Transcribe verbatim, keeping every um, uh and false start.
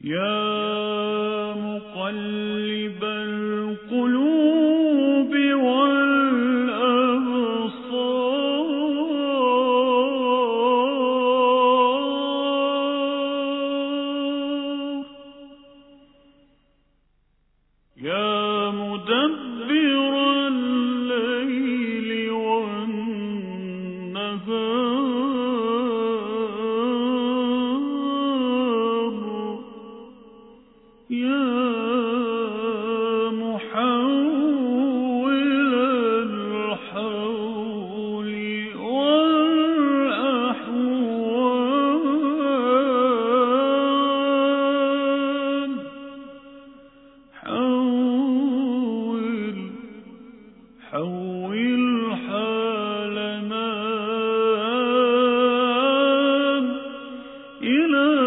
يا مقلب القلوب والأبصار، يا مدبر الليل والنهار، يا محول الحول والأحوال، حول حول حالنا إلى